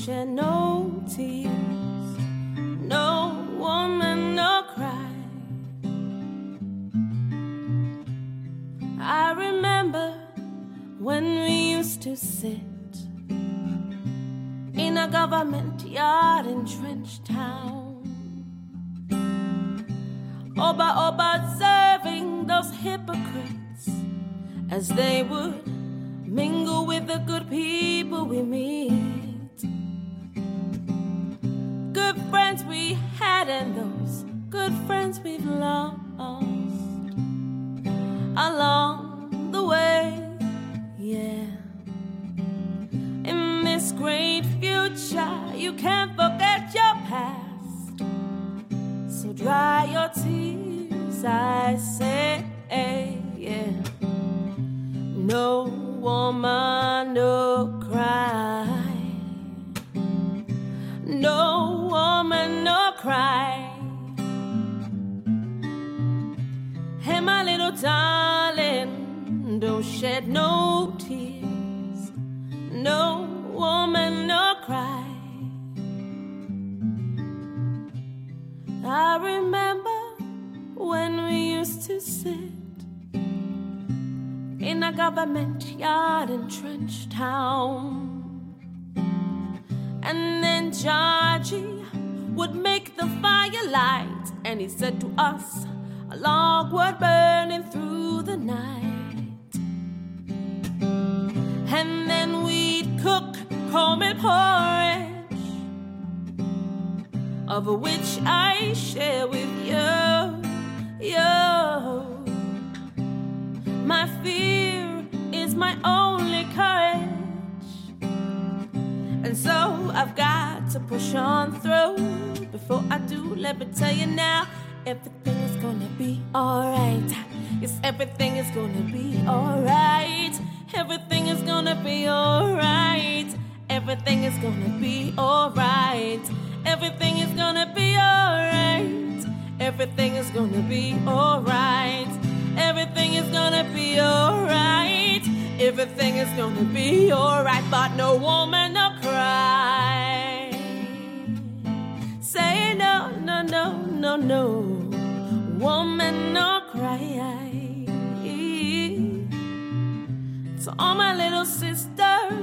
shed no tears, no woman, no cry. I remember when we used to sit in a government yard in Trench Town, observing those hypocrites as they would mingle with the good people we meet. Good friends we had and those good friends we've lost along the way, yeah. In this great future, you can't forget your past, so dry your tears, I say, yeah. No woman, no cry. No woman, no cry. Hey, my little darling, don't shed no tears. No woman, no cry. I remember when we used to sit in a government yard in Trench Town, and then Georgie would make the firelight, and he said to us, a log would burning through the night, and then we'd cook homemade porridge, of which I share with you. My fear is my only courage, and so I've got to push on through. Before I do, let me tell you now, everything is gonna be alright. Yes, everything is gonna be alright. Everything is gonna be alright. Everything is gonna be alright. Everything is gonna be alright. Everything is gonna be alright. Everything is gonna be alright. Everything is gonna be alright. But no woman, no cry. Say no, no, no, no, no. Woman, no cry. To all my little sisters